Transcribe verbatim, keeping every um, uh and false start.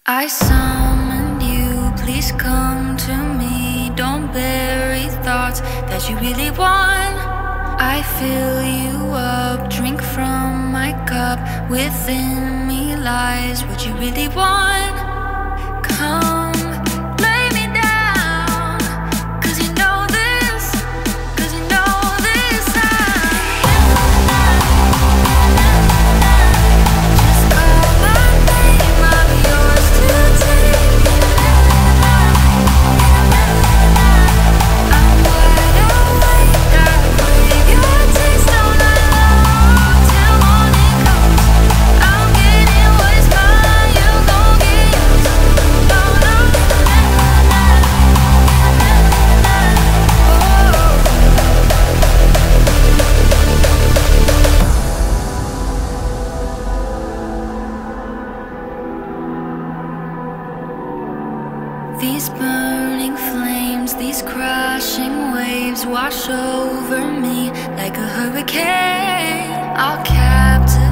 I summoned you, please come to me. Don't bury thoughts that you really want. I fill you up, drink from my cup. Within me lies what you really want. Come, lay me down, 'cause you know this, 'cause you know this. Just call my name, I'm yours to take. I'm wide awake, I crave your taste all night long till morning comes. I'm getting what is mine, you gon' get yours. No, no, These burning flames, these crashing waves wash over me like a hurricane. I'll captivate